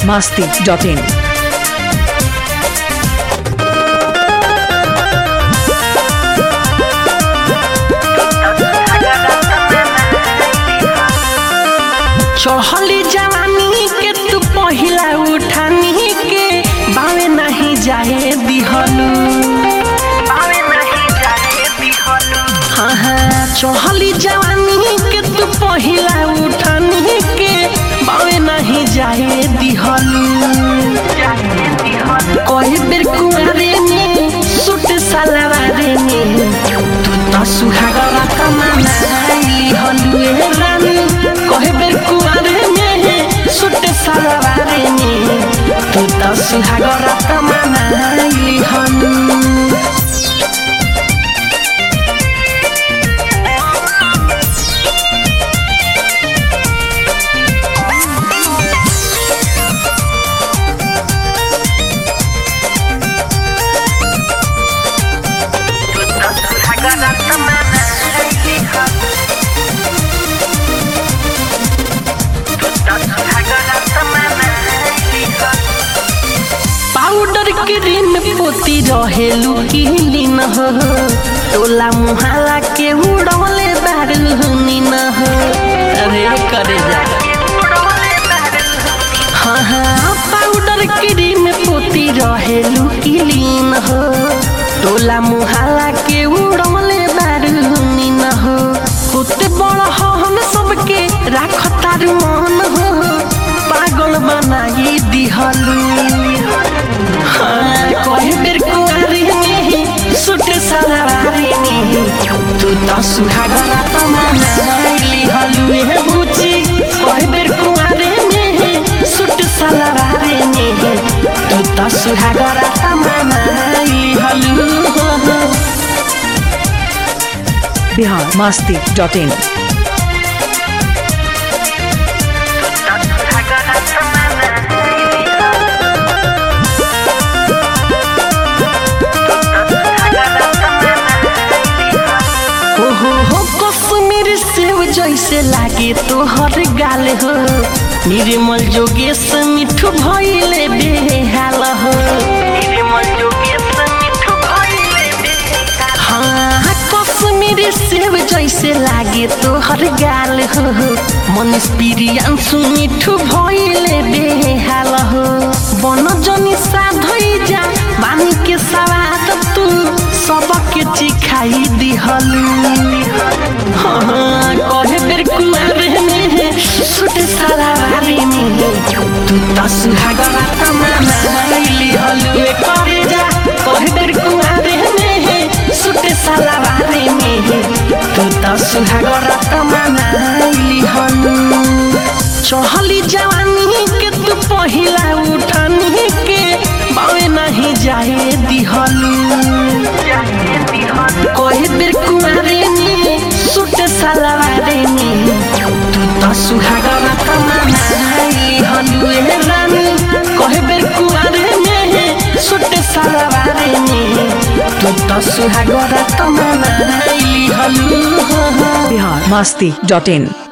biharmasti.in चढ़ली जवानी के तू पहिला उठानी के बावे नहीं जाए दिहलू हाँ हाँ चढ़ली जवानी के तू पहिला उठानी के बावे नहीं जाए दिहलू कई बेर कुआरे में सूट सलवारे में तू तो सुहागरा कमाना हलुए रानी कई बेर कुआरे में सूट सलवारे में तू तो सुहागरा कमाना हलू पाउडर क्रीम पोती रहेलू किली न हो टोला मुहाला के उड़वले बारूनी न हो अरे करे जा हाँ हाँ पाउडर क्रीम पोती रहेलू किली न हो टोला मुहाला के उड़वले बारूनी न हो होते बड़ा हम सबके राख तारू मन हो पागल बनाई दिहलू कहीं बेर कुआरे में सूट सलवारे में तू तो सुहागरा तमाना हलुए बुची कहीं बेर कुआरे में सूट सलवारे में तू तो सुहागरा तमाना हलु biharmasti.in जैसे लागे तो हर गाल हो निर्मल जोगेश मिठू भइले बेहाल हो हाँ कश्मीरी सेव जैसे लागे तो हर गाल हो मनीष प्रियांशु मिठू भइले बेहाल हो बन जनी साधई जा बानी के सवाद तू सबके चिखाई दिहलू हाँ कहे बेर कुआरे में सूट सलवारे में तू तो सुहागरा तमाना हलुए करे जा कहे बेर कुआरे में सूट सलवारे में तू तो सुहागरा तमाना हलू चढ़ली जवानी के तू पहिला उठानी के बावे नहीं जाए दिहलू कहे बेर कुआरे में सूट सलवारे में तू तो सुहागरा तमाना हलुए रानी कहे बेर कुआरे में सूट सलवारे में तू तो सुहागरा तमाना हलू biharmasti.in